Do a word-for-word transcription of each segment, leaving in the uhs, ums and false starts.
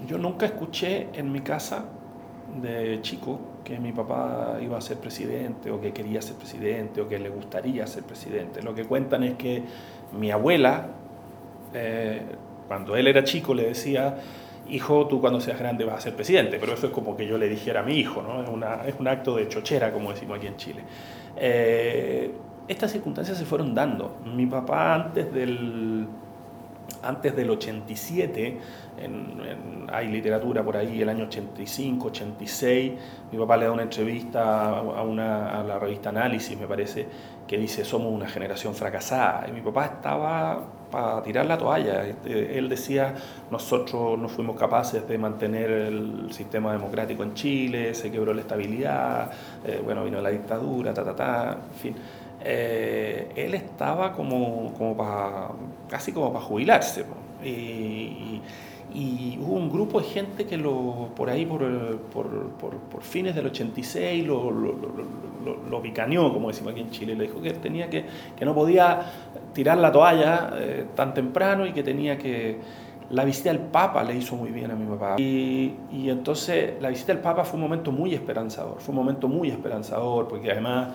Yo nunca escuché en mi casa de chico que mi papá iba a ser presidente o que quería ser presidente o que le gustaría ser presidente. Lo que cuentan es que mi abuela, eh, cuando él era chico, le decía: hijo, tú cuando seas grande vas a ser presidente. Pero eso es como que yo le dijera a mi hijo, ¿no? Es, una, es un acto de chochera, como decimos aquí en Chile. Eh, estas circunstancias se fueron dando. Mi papá antes del... Antes del ochenta y siete, en, en, hay literatura por ahí, el año ochenta y cinco, ochenta y seis, mi papá le da una entrevista a, una, a la revista Análisis, me parece, que dice: somos una generación fracasada. Y mi papá estaba para tirar la toalla. Él decía: nosotros no fuimos capaces de mantener el sistema democrático en Chile, se quebró la estabilidad, eh, bueno, vino la dictadura, ta, ta, ta, en fin. Eh, él estaba como, como para, casi como para jubilarse, ¿no? y, y, y hubo un grupo de gente que lo, por ahí, por, por, por, por fines del ochenta y seis, lo, lo, lo, lo, lo picaneó, como decimos aquí en Chile, le dijo que él tenía que, que no podía tirar la toalla eh, tan temprano y que tenía que... La visita del Papa le hizo muy bien a mi papá. Y, y entonces la visita del Papa fue un momento muy esperanzador, fue un momento muy esperanzador, porque además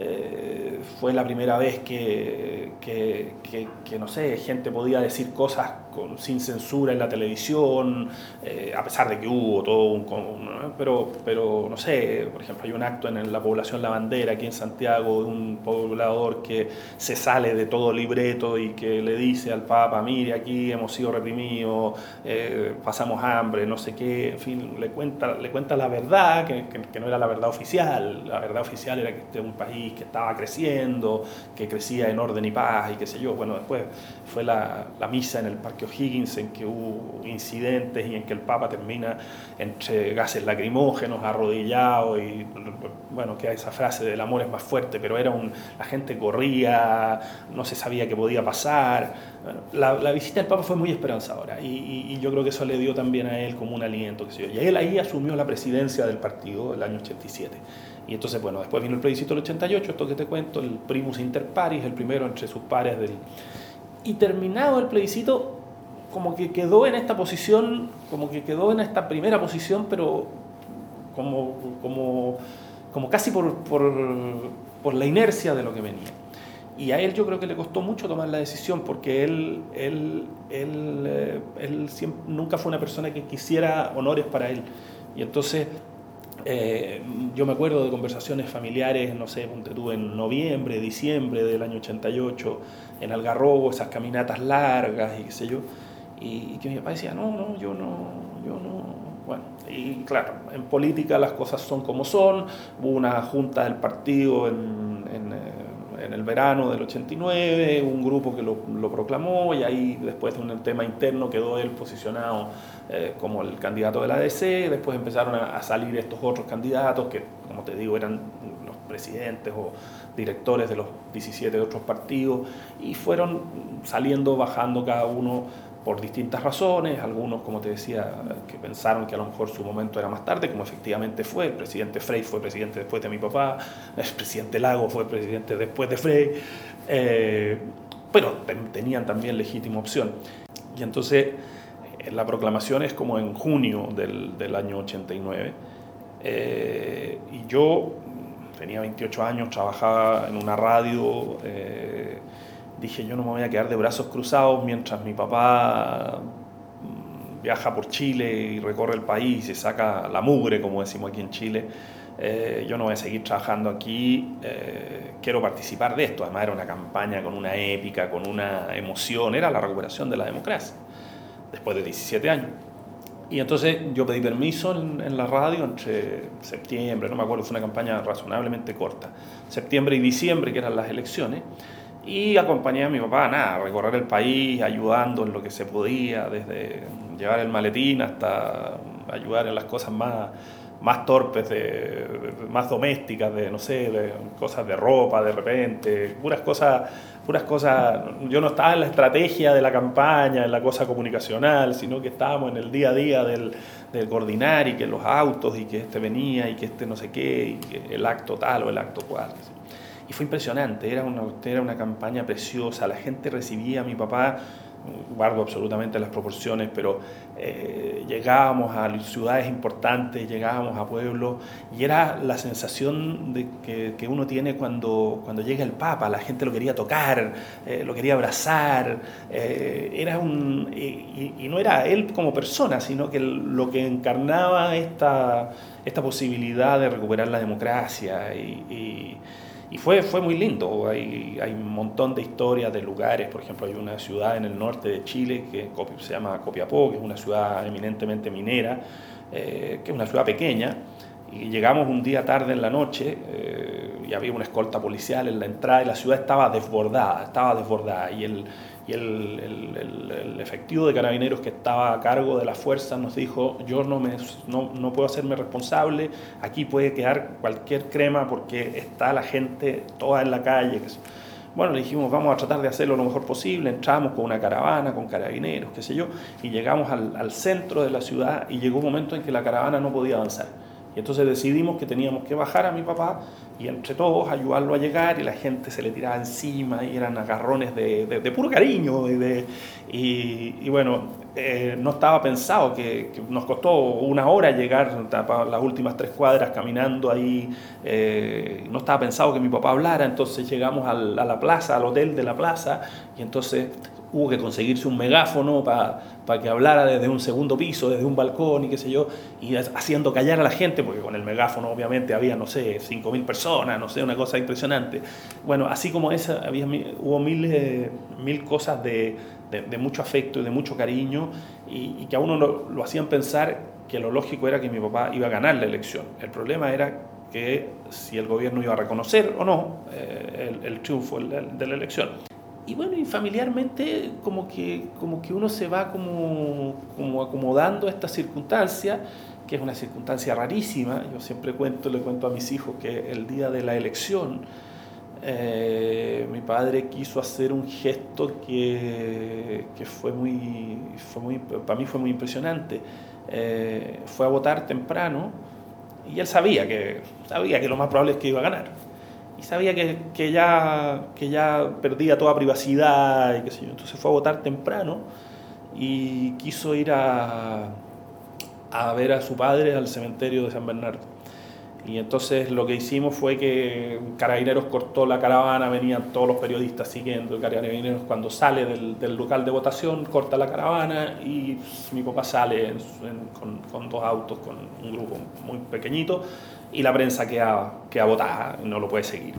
eh, fue la primera vez que, que, que, que, no sé, gente podía decir cosas con, sin censura en la televisión, eh, a pesar de que hubo todo un... un pero, pero, no sé, por ejemplo, hay un acto en la población La Bandera, aquí en Santiago, de un poblador que se sale de todo libreto y que le dice al Papa: mire, aquí hemos sido reprimidos, Eh, pasamos hambre, no sé qué, en fin, le cuenta, le cuenta la verdad, que, que, que no era la verdad oficial. La verdad oficial era que este era un país que estaba creciendo, que crecía en orden y paz y qué sé yo. Bueno, después fue la, la misa en el Parque O'Higgins, en que hubo incidentes y en que el Papa termina entre gases lacrimógenos, arrodillado, y bueno, queda esa frase del amor es más fuerte, pero era un, la gente corría, no se sabía qué podía pasar. Bueno, la, la visita del Papa fue muy esperanzadora. Y, y, y yo creo que eso le dio también a él como un aliento, qué sé yo. Y él ahí asumió la presidencia del partido el año ochenta y siete. Y entonces, bueno, después vino el plebiscito del ochenta y ocho, esto que te cuento, el primus inter pares, el primero entre sus pares del... Y terminado el plebiscito, como que quedó en esta posición, como que quedó en esta primera posición, pero como, como, como casi por, por, por la inercia de lo que venía. Y a él yo creo que le costó mucho tomar la decisión, porque él, él, él, eh, él siempre, nunca fue una persona que quisiera honores para él. Y entonces eh, yo me acuerdo de conversaciones familiares, no sé, ponte tú, en noviembre, diciembre del año ochenta y ocho, en Algarrobo, esas caminatas largas y qué sé yo, y, y que mi papá decía: no, no, yo no, yo no... Bueno, y claro, en política las cosas son como son. Hubo una junta del partido en... en en el verano del ochenta y nueve, un grupo que lo, lo proclamó, y ahí después de un tema interno quedó él posicionado eh, como el candidato de la A D C. Después empezaron a, a salir estos otros candidatos que, como te digo, eran los presidentes o directores de los diecisiete otros partidos, y fueron saliendo, bajando cada uno por distintas razones. Algunos, como te decía, que pensaron que a lo mejor su momento era más tarde, como efectivamente fue. El presidente Frei fue presidente después de mi papá, el presidente Lago fue presidente después de Frei, eh, pero tenían también legítima opción. Y entonces la proclamación es como en junio del, del año ochenta y nueve, eh, y yo tenía veintiocho años, trabajaba en una radio. eh, Dije: yo no me voy a quedar de brazos cruzados mientras mi papá viaja por Chile y recorre el país y saca la mugre, como decimos aquí en Chile. Eh, yo no voy a seguir trabajando aquí, eh, quiero participar de esto. Además era una campaña con una épica, con una emoción, era la recuperación de la democracia, después de diecisiete años. Y entonces yo pedí permiso en, en la radio entre septiembre, no me acuerdo, fue una campaña razonablemente corta, septiembre y diciembre, que eran las elecciones. Y acompañé a mi papá, nada, a recorrer el país, ayudando en lo que se podía, desde llevar el maletín hasta ayudar en las cosas más, más torpes, de, de, más domésticas, de, no sé, de cosas de ropa de repente, puras cosas, puras cosas. Yo no estaba en la estrategia de la campaña, en la cosa comunicacional, sino que estábamos en el día a día del, del coordinar, y que los autos, y que este venía, y que este no sé qué, y que el acto tal o el acto cual. Y fue impresionante, era una, era una campaña preciosa. La gente recibía a mi papá guardo absolutamente las proporciones, pero eh, llegábamos a ciudades importantes, llegábamos a pueblos, y era la sensación de que, que uno tiene cuando, cuando llega el Papa. La gente lo quería tocar, eh, lo quería abrazar, eh, era un, y, y no era él como persona, sino que lo que encarnaba esta, esta posibilidad de recuperar la democracia, y, y Y fue, fue muy lindo. Hay, hay un montón de historias de lugares. Por ejemplo, hay una ciudad en el norte de Chile que se llama Copiapó, que es una ciudad eminentemente minera, eh, que es una ciudad pequeña. Y llegamos un día tarde en la noche eh, y había una escolta policial en la entrada y la ciudad estaba desbordada, estaba desbordada. Y el, y el, el, el, el efectivo de carabineros que estaba a cargo de las fuerzas nos dijo: yo no, me, no, no puedo hacerme responsable, aquí puede quedar cualquier crema porque está la gente toda en la calle. Bueno, le dijimos, vamos a tratar de hacerlo lo mejor posible. Entramos con una caravana, con carabineros, qué sé yo, y llegamos al, al centro de la ciudad, y llegó un momento en que la caravana no podía avanzar. Y entonces decidimos que teníamos que bajar a mi papá y entre todos ayudarlo a llegar, y la gente se le tiraba encima y eran agarrones de, de, de puro cariño. Y, de, y, y bueno, eh, no estaba pensado que, que nos costó una hora llegar las últimas tres cuadras caminando ahí. Eh, no estaba pensado que mi papá hablara. Entonces llegamos al, a la plaza, al hotel de la plaza, y entonces hubo que conseguirse un megáfono para pa que hablara desde un segundo piso, desde un balcón y qué sé yo, y haciendo callar a la gente, porque con el megáfono obviamente había, no sé, cinco mil personas, no sé, una cosa impresionante. Bueno, así como esa, había, hubo mil, eh, mil cosas de, de, de mucho afecto y de mucho cariño, y, y que a uno lo, lo hacían pensar que lo lógico era que mi papá iba a ganar la elección. El problema era que si el gobierno iba a reconocer o no eh, el, el triunfo de la elección. Y bueno, y familiarmente como que, como que uno se va como, como acomodando a esta circunstancia, que es una circunstancia rarísima. Yo siempre cuento, le cuento a mis hijos que el día de la elección eh, mi padre quiso hacer un gesto que, que fue muy, fue muy, para mí fue muy impresionante. Eh, fue a votar temprano, y él sabía que, sabía que lo más probable es que iba a ganar. Y sabía que, que, ya, que ya perdía toda privacidad y qué sé yo. Entonces fue a votar temprano y quiso ir a, a ver a su padre al cementerio de San Bernardo. Y entonces lo que hicimos fue que Carabineros cortó la caravana, venían todos los periodistas siguiendo. Carabineros, cuando sale del, del local de votación, corta la caravana, y mi papá sale en, en, con, con dos autos, con un grupo muy pequeñito, y la prensa queda, queda botada, no lo puede seguir.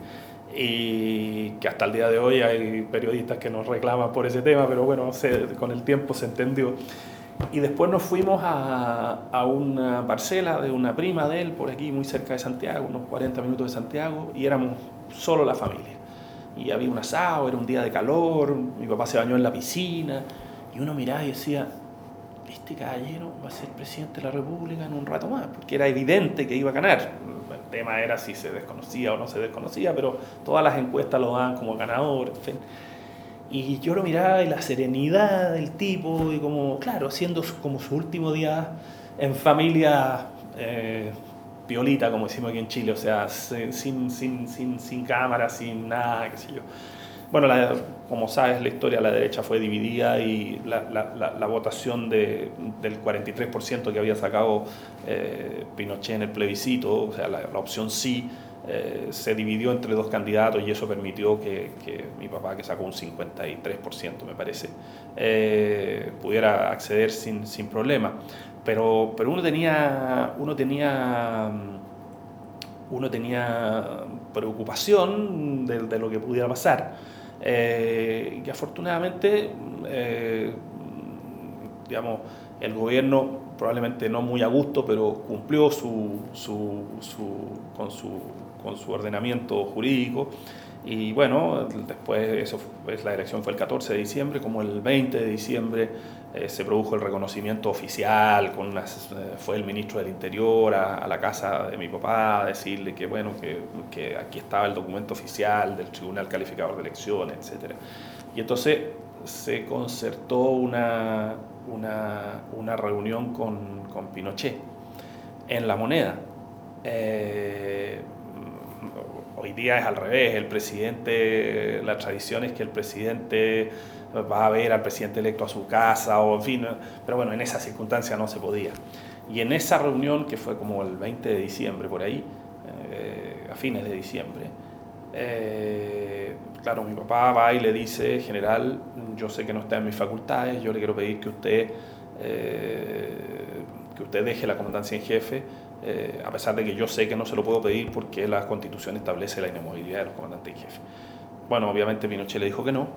Y que hasta el día de hoy hay periodistas que nos reclaman por ese tema, pero bueno, se, con el tiempo se entendió. Y después nos fuimos a, a una parcela de una prima de él, por aquí muy cerca de Santiago, unos cuarenta minutos de Santiago, y éramos solo la familia. Y había un asado, era un día de calor, mi papá se bañó en la piscina, y uno miraba y decía: este caballero va a ser presidente de la República en un rato más, porque era evidente que iba a ganar. El tema era si se desconocía o no se desconocía, pero todas las encuestas lo daban como ganador, en fin. Y yo lo miraba, y la serenidad del tipo, y como, claro, haciendo como su último día en familia eh, piolita, como decimos aquí en Chile, o sea, sin, sin, sin, sin cámara, sin nada, qué sé yo. Bueno, la, como sabes, la historia a la derecha fue dividida, y la, la, la, la votación de, del cuarenta y tres por ciento que había sacado eh, Pinochet en el plebiscito, o sea, la, la opción sí, eh, se dividió entre dos candidatos, y eso permitió que, que mi papá, que sacó un cincuenta y tres por ciento me parece, eh, pudiera acceder sin, sin problema. Pero, pero uno tenía... Uno tenía uno tenía preocupación de, de lo que pudiera pasar, eh, que afortunadamente, eh, digamos, el gobierno, probablemente no muy a gusto, pero cumplió su, su, su, con, su, con su ordenamiento jurídico. Y bueno, después eso fue, la elección fue el catorce de diciembre, como el veinte de diciembre eh, se produjo el reconocimiento oficial, con unas, eh, fue el ministro del Interior a, a la casa de mi papá a decirle que bueno, que, que aquí estaba el documento oficial del Tribunal Calificador de Elecciones, etcétera. Y entonces se concertó una, una, una reunión con, con Pinochet en La Moneda. Eh, Hoy día es al revés, el presidente, la tradición es que el presidente va a ver al presidente electo a su casa, o en fin, pero bueno, en esa circunstancia no se podía. Y en esa reunión, que fue como el veinte de diciembre, por ahí, eh, a fines de diciembre, eh, claro, mi papá va y le dice: general, yo sé que no está en mis facultades, yo le quiero pedir que usted, eh, que usted deje la comandancia en jefe, eh, a pesar de que yo sé que no se lo puedo pedir porque la Constitución establece la inamovilidad de los comandantes en jefe. Bueno, obviamente Pinochet le dijo que no,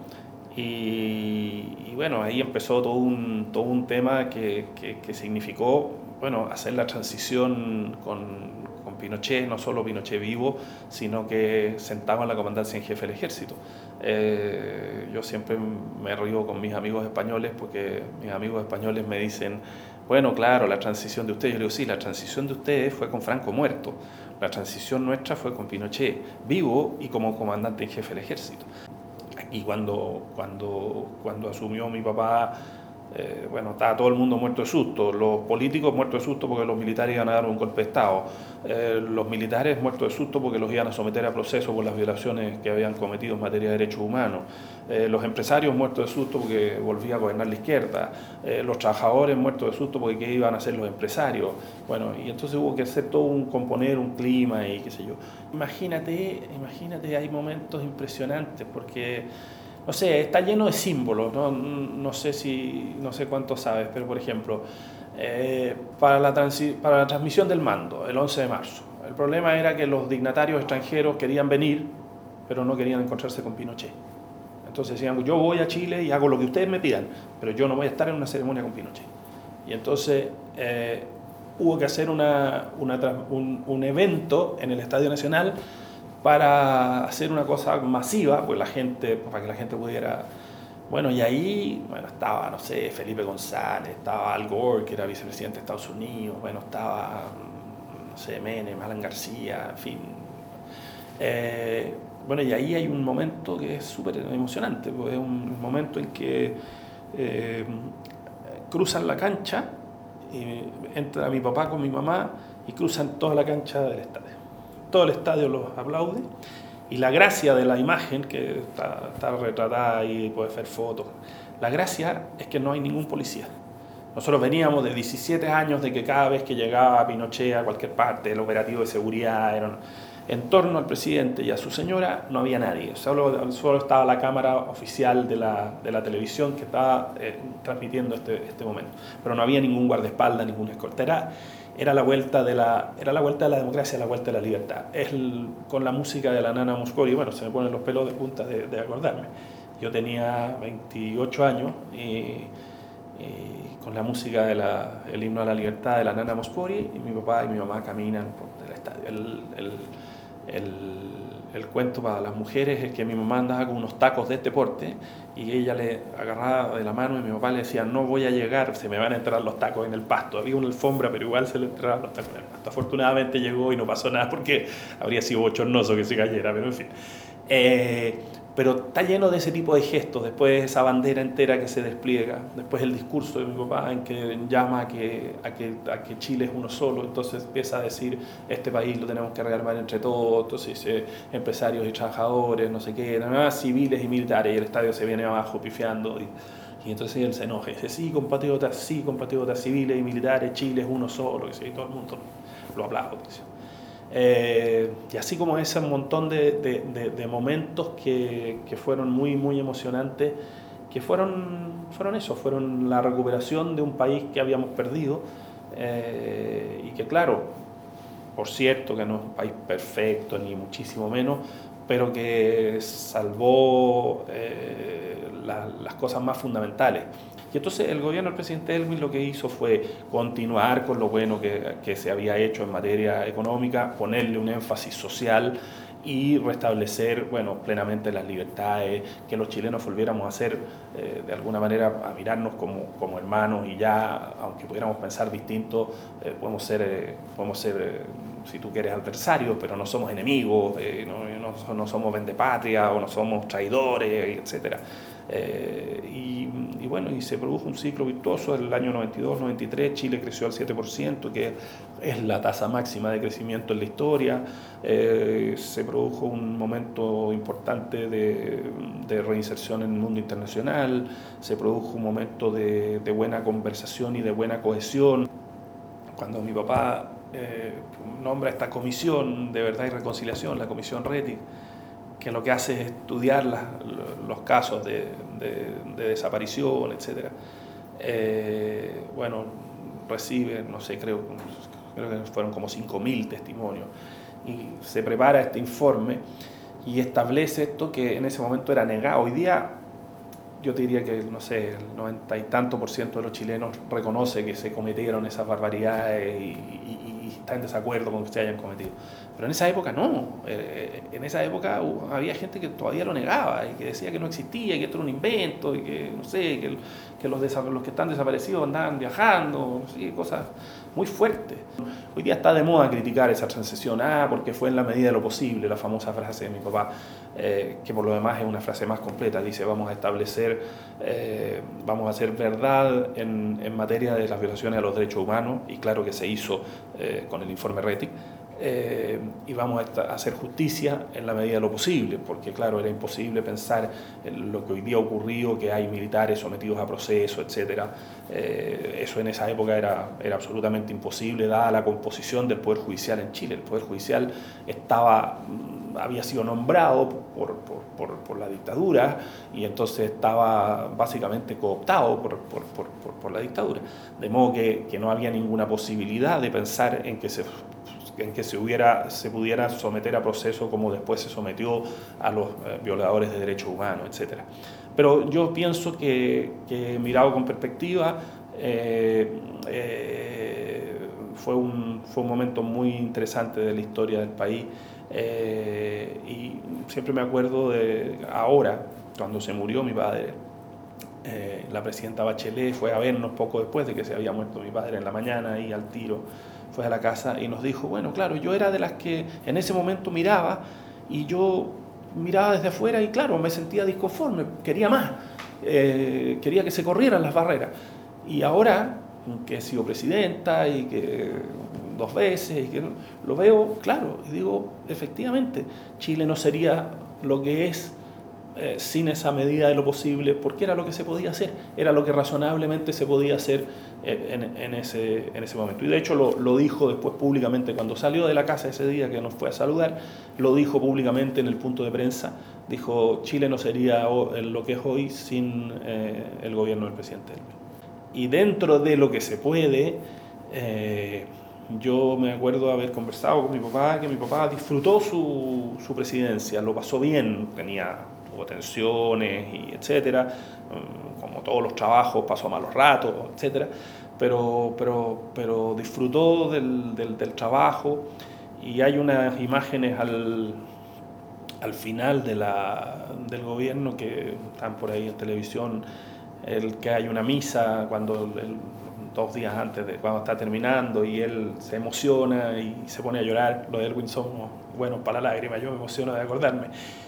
y, y bueno, ahí empezó todo un, todo un tema que, que, que significó, bueno, hacer la transición con, con Pinochet, no solo Pinochet vivo, sino que sentado en la comandancia en jefe del ejército. Eh, yo siempre me río con mis amigos españoles porque mis amigos españoles me dicen: bueno, claro, la transición de ustedes. Yo le digo: sí, la transición de ustedes fue con Franco muerto, la transición nuestra fue con Pinochet vivo y como comandante en jefe del ejército. Aquí cuando, cuando, cuando asumió mi papá, eh, bueno, estaba todo el mundo muerto de susto, los políticos muertos de susto porque los militares iban a dar un golpe de Estado, eh, los militares muertos de susto porque los iban a someter a proceso por las violaciones que habían cometido en materia de derechos humanos, eh, los empresarios muertos de susto porque volvía a gobernar la izquierda, eh, los trabajadores muertos de susto porque qué iban a hacer los empresarios. Bueno, y entonces hubo que hacer todo un componer, un clima y qué sé yo. Imagínate, imagínate, hay momentos impresionantes porque, no sé, está lleno de símbolos, no, no sé si, no sé cuánto sabes, pero por ejemplo, eh, para, la transi- para la transmisión del mando, el once de marzo, el problema era que los dignatarios extranjeros querían venir, pero no querían encontrarse con Pinochet. Entonces decían: yo voy a Chile y hago lo que ustedes me pidan, pero yo no voy a estar en una ceremonia con Pinochet. Y entonces eh, hubo que hacer una, una, un, un evento en el Estadio Nacional para hacer una cosa masiva, pues la gente, para que la gente pudiera... Bueno, y ahí, bueno, estaba, no sé, Felipe González, estaba Al Gore, que era vicepresidente de Estados Unidos, bueno, estaba, no sé, Menem, Alan García, en fin. Eh, bueno, y ahí hay un momento que es súper emocionante, pues es un momento en que eh, cruzan la cancha, y entra mi papá con mi mamá y cruzan toda la cancha del estadio. Todo el estadio los aplaude, y la gracia de la imagen, que está, está retratada ahí, puede hacer fotos, la gracia es que no hay ningún policía. Nosotros veníamos de diecisiete años de que cada vez que llegaba Pinochet a cualquier parte, el operativo de seguridad era... En torno al presidente y a su señora no había nadie, solo, solo estaba la cámara oficial de la, de la televisión que estaba eh, transmitiendo este, este momento, pero no había ningún guardaespaldas, ninguna escolta. Era, era, la vuelta de la, era la vuelta de la democracia, la vuelta de la libertad. Es el, con la música de la Nana Mouskouri, bueno, se me ponen los pelos de punta de, de acordarme. Yo tenía veintiocho años y, y con la música del himno a la libertad de la Nana Mouskouri, y mi papá y mi mamá caminan por el estadio. El, el, El, el cuento para las mujeres es que mi mamá andaba con unos tacos de este porte y ella le agarraba de la mano y mi papá le decía: no voy a llegar, se me van a entrar los tacos en el pasto. Había una alfombra, pero igual se le entraban los tacos en el pasto. Afortunadamente llegó y no pasó nada porque habría sido bochornoso que se cayera, pero en fin. Eh, pero está lleno de ese tipo de gestos. Después esa bandera entera que se despliega, después el discurso de mi papá en que llama a que, a que, a que Chile es uno solo, entonces empieza a decir: este país lo tenemos que rearmar entre todos, entonces eh, empresarios y trabajadores, no sé qué, nada más, civiles y militares, y el estadio se viene abajo pifiando, y, y entonces él se enoja y dice: sí, compatriotas, sí, compatriotas, civiles y militares, Chile es uno solo, que sí, todo el mundo lo aplaude. Eh, y así como ese montón de, de, de, de momentos que, que fueron muy, muy emocionantes, que fueron, fueron eso, fueron la recuperación de un país que habíamos perdido, eh, y que claro, por cierto que no es un país perfecto ni muchísimo menos, pero que salvó eh, la, las cosas más fundamentales. Y entonces el gobierno del presidente Elwin lo que hizo fue continuar con lo bueno que, que se había hecho en materia económica, ponerle un énfasis social y restablecer, bueno, plenamente las libertades, que los chilenos volviéramos a ser, eh, de alguna manera, a mirarnos como, como hermanos, y ya, aunque pudiéramos pensar distinto, eh, podemos ser, eh, podemos ser eh, si tú quieres, adversarios, pero no somos enemigos, eh, no, no, no somos vendepatria o no somos traidores, etcétera. Eh, y, y bueno, y se produjo un ciclo virtuoso. En el año noventa y dos noventa y tres Chile creció al siete por ciento, que es la tasa máxima de crecimiento en la historia. Eh, se produjo un momento importante de, de reinserción en el mundo internacional, se produjo un momento de, de buena conversación y de buena cohesión. Cuando mi papá eh, nombra esta comisión de verdad y reconciliación, la comisión Rettig, que lo que hace es estudiar la, los casos de, de, de desaparición, etcétera. Eh, bueno, recibe, no sé, creo, creo que fueron como cinco mil testimonios, y se prepara este informe y establece esto que en ese momento era negado. Hoy día yo te diría que, no sé, el noventa y tanto por ciento de los chilenos reconoce que se cometieron esas barbaridades y, y, y está en desacuerdo con que se hayan cometido. Pero en esa época no. Eh, en esa época había gente que todavía lo negaba y que decía que no existía, que esto era un invento y que, no sé, que, que los, los que están desaparecidos andaban viajando, ¿sí? Cosas muy fuertes. Hoy día está de moda criticar esa transición, ah, porque fue en la medida de lo posible, la famosa frase de mi papá, eh, que por lo demás es una frase más completa. Dice, vamos a establecer, eh, vamos a hacer verdad en, en materia de las violaciones a los derechos humanos, y claro que se hizo eh, con el informe Rettig. Eh, y vamos a hacer justicia en la medida de lo posible, porque claro, era imposible pensar en lo que hoy día ha ocurrido, que hay militares sometidos a proceso, etcétera. Eh, eso en esa época era, era absolutamente imposible, dada la composición del Poder Judicial en Chile. El Poder Judicial estaba, había sido nombrado por, por, por, por la dictadura, y entonces estaba básicamente cooptado por, por, por, por, por la dictadura, de modo que, que no había ninguna posibilidad de pensar en que se en que se, hubiera, se pudiera someter a proceso como después se sometió a los eh, violadores de derechos humanos, etcétera. Pero yo pienso que, que mirado con perspectiva, eh, eh, fue, un, fue un momento muy interesante de la historia del país, eh, y siempre me acuerdo de ahora, cuando se murió mi padre, eh, la presidenta Bachelet fue a vernos poco después de que se había muerto mi padre en la mañana, y al tiro fue a la casa y nos dijo, bueno, claro, yo era de las que en ese momento miraba, y yo miraba desde afuera y claro, me sentía disconforme, quería más, eh, quería que se corrieran las barreras. Y ahora que he sido presidenta y que dos veces, y que lo veo claro, y digo, efectivamente, Chile no sería lo que es eh, sin esa medida de lo posible, porque era lo que se podía hacer, era lo que razonablemente se podía hacer En, en, ese, en ese momento. Y de hecho lo, lo dijo después públicamente, cuando salió de la casa ese día que nos fue a saludar, lo dijo públicamente en el punto de prensa, dijo, Chile no sería lo que es hoy sin eh, el gobierno del presidente Elwin. Y dentro de lo que se puede, eh, yo me acuerdo haber conversado con mi papá, que mi papá disfrutó su, su presidencia, lo pasó bien, tenía tuvo tensiones y etcétera, como todos los trabajos, pasó malos ratos, etcétera, pero, pero, pero disfrutó del, del, del trabajo, y hay unas imágenes al, al final de la, del gobierno que están por ahí en televisión, el que hay una misa cuando el, dos días antes de cuando está terminando, y él se emociona y se pone a llorar. Los de Elwin son buenos para la lágrima, yo me emociono de acordarme.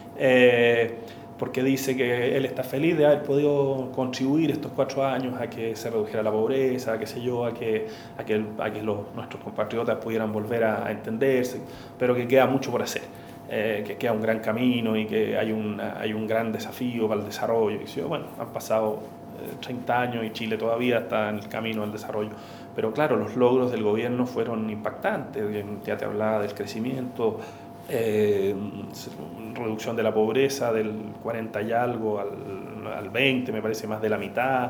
Eh, porque dice que él está feliz de haber podido contribuir estos cuatro años a que se redujera la pobreza, qué sé yo, a que, a que, a que los, nuestros compatriotas pudieran volver a, a entenderse, pero que queda mucho por hacer, eh, que queda un gran camino y que hay, una, hay un gran desafío para el desarrollo. Y, bueno, han pasado eh, treinta años y Chile todavía está en el camino del desarrollo. Pero claro, los logros del gobierno fueron impactantes, ya te hablaba del crecimiento, Eh, reducción de la pobreza del cuarenta y algo al, al veinte, me parece más de la mitad,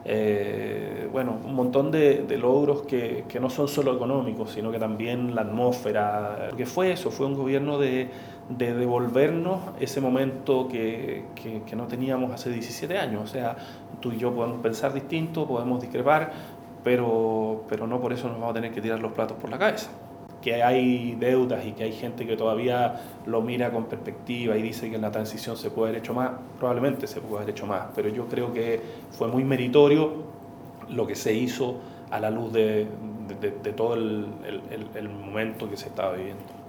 eh, bueno, un montón de, de logros que, que no son solo económicos, sino que también la atmósfera, porque fue eso, fue un gobierno de, de devolvernos ese momento que, que, que no teníamos hace diecisiete años, o sea, tú y yo podemos pensar distinto, podemos discrepar, pero, pero no por eso nos vamos a tener que tirar los platos por la cabeza. Que hay deudas y que hay gente que todavía lo mira con perspectiva y dice que en la transición se puede haber hecho más, probablemente se puede haber hecho más, pero yo creo que fue muy meritorio lo que se hizo a la luz de, de, de todo el, el, el momento que se estaba viviendo.